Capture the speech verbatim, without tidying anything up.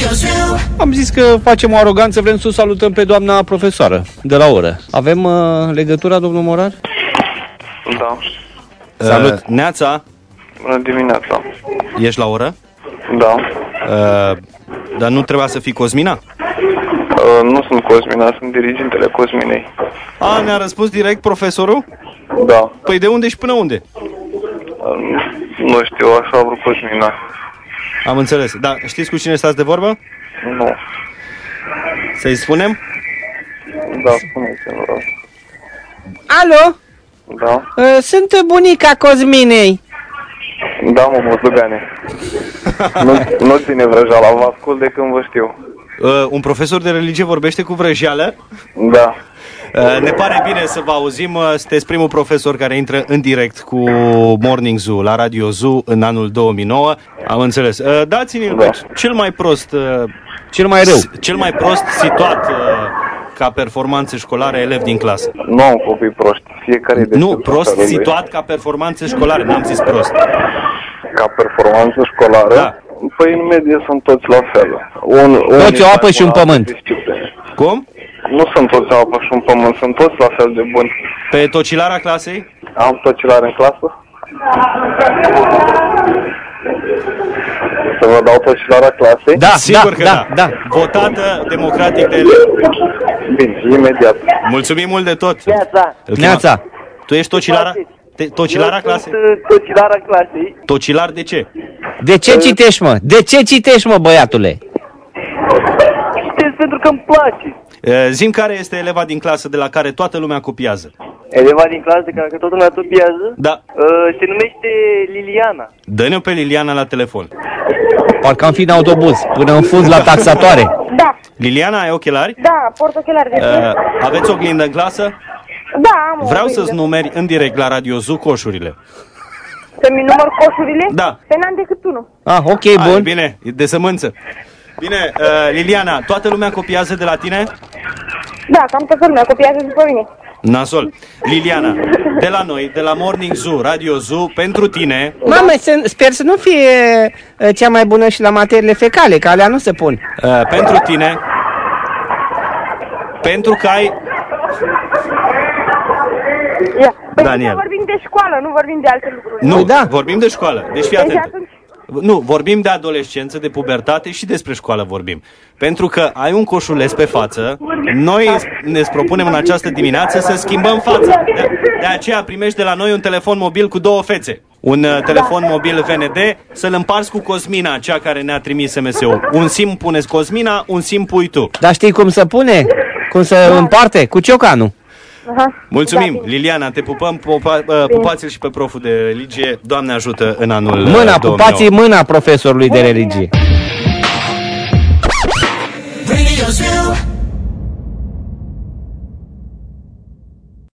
Am zis că facem o aroganță, vrem să o salutăm pe doamna profesoară de la oră. Avem uh, legătura, domnul Morar? Da. Salut! Uh, Neața! Bună dimineața! Ești la oră? Da. Uh, dar nu trebuia să fii Cosmina? Uh, nu sunt Cosmina, sunt dirigintele Cosminei. A, ne-a răspuns direct profesorul? Da. Păi de unde și până unde? Uh, nu știu, așa a vrut Cosmina. Am înțeles. Da, știți cu cine stați de vorbă? Nu. Să-i spunem? Da, spuneți-mi, vă rog. Alo? Da. Uh, sunt bunica Cosminei. Da, mă, Mozugane. nu, nu ține vrăjeala, vă ascult de când vă știu. Uh, un profesor de religie vorbește cu vrăjeală? Da. Uh, ne pare bine să vă auzim. Uh, sunteți primul profesor care intră în direct cu Morning Zoo la Radio Zoo în anul două mii nouă. Am înțeles. Uh, dați-ne da. cel mai prost, uh, cel mai rău, cel mai prost situat uh, ca performanțe școlare elev din clasă. Nu am copii proști. Fiecare de Nu, prost situat ca performanțe școlare, n-am zis prost. Ca performanță școlară? Da. Păi în medie sunt toți la fel. Un, toți o apă și un pământ. Cum? Nu sunt toți o apă și un pământ, sunt toți la fel de buni. Pe tocilara clasei? Am tocilare în clasă? Să vă dau tocilara clasei? Da, sigur da, că da, da. da. Votată democratic de elevi. Bine, imediat. Mulțumim mult de tot. Neața. Neața. Tu ești tocilara? Te, tocilara clasei? Tocilara clasei. Tocilar de ce? De ce citești, mă? De ce citești, mă, băiatule? Citesc pentru că îmi place. Zi-mi care este eleva din clasă de la care toată lumea copiază. Eleva din clasă de care toată lumea copiază? Da. Se numește Liliana. Dă-ne pe Liliana la telefon. Parcă am fi în autobuz, până în fund la taxatoare. Da. Liliana, ai ochelari? Da, port ochelari. De uh, aveți oglindă în clasă? Da, am. Vreau să-ți numeri în direct la Radio Zoo coșurile. Să-mi număr coșurile? Da. Pe n-am decât unul. Ah, ok, bun. Hai, bine, e de sămânță. Bine, uh, Liliana, toată lumea copiază de la tine? Da, cam toată lumea copiază după mine. Nasol. Liliana, de la noi, de la Morning Zoo, Radio Zoo, pentru tine... Mamă, sper să nu fie uh, cea mai bună și la materiile fecale, că alea nu se pun. Uh, pentru tine, pentru că ai... Ia. Păi Daniel. vorbim de școală, nu vorbim de alte lucruri. Nu, da. vorbim de școală. Deci fii Deci atent. atunci... Nu, vorbim de adolescență, de pubertate și despre școală vorbim. Pentru că ai un coșuleț pe față, noi ne propunem în această dimineață să schimbăm fața. De, de aceea primești de la noi un telefon mobil cu două fețe. Un uh, telefon mobil V N D, să-l împarți cu Cosmina, cea care ne-a trimis S M S-ul. Un sim puneți Cosmina, un sim pui tu. Dar știi cum să pune? Cum să împarte? Cu ciocanul. Aha. Mulțumim, Da, Liliana, te pupăm, pupa, uh, pupați-l și pe proful de religie. Doamne ajută în anul Mâna, două mii nouă. pupați mâna profesorului de religie.